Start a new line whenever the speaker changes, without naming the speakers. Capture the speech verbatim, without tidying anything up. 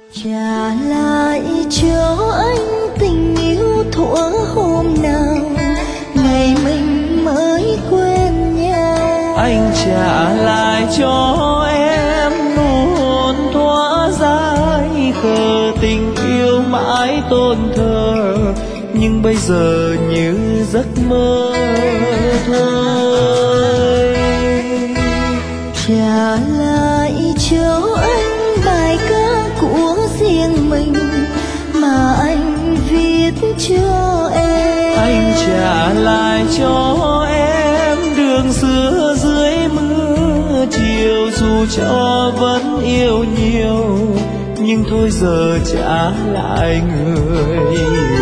Trả lại cho anh tình yêu thuở hôm nào ngày mình mới quen nhau.
Anh trả lại cho em nụ hôn tỏa dại khờ, tình yêu mãi tôn thờ nhưng bây giờ như giấc mơ thôi.
Trả lại cho anh bài ca của riêng mình mà anh viết cho em.
Anh trả lại cho em đường xưa dưới mưa chiều, dù cho vẫn yêu nhiều nhưng thôi giờ trả lại người